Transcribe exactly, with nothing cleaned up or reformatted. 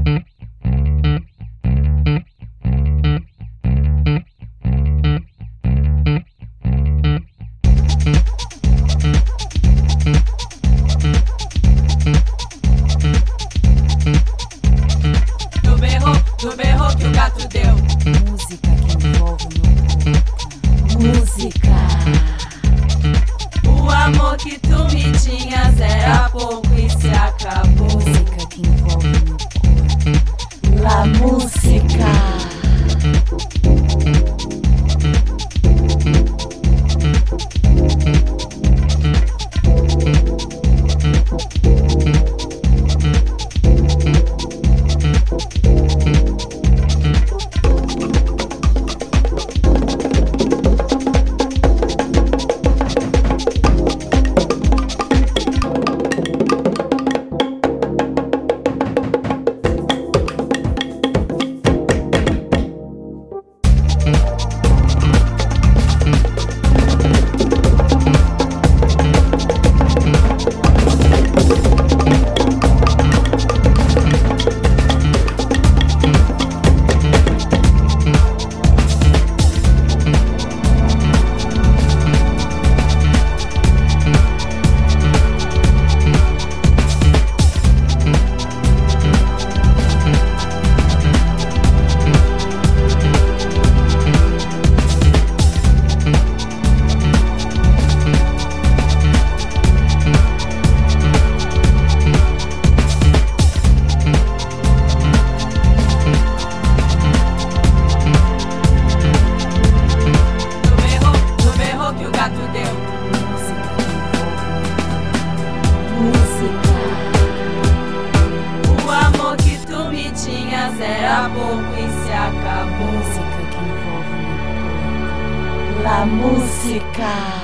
Do berro, do berro que o gato deu. Música que envolve meu corpo. Música. O amor que tu me tinhas era pouco e se acabou. Música que envolve meu corpo. La música. O amor que tu me tinhas era pouco e se acabou. Música que envolve meu corpo. La música.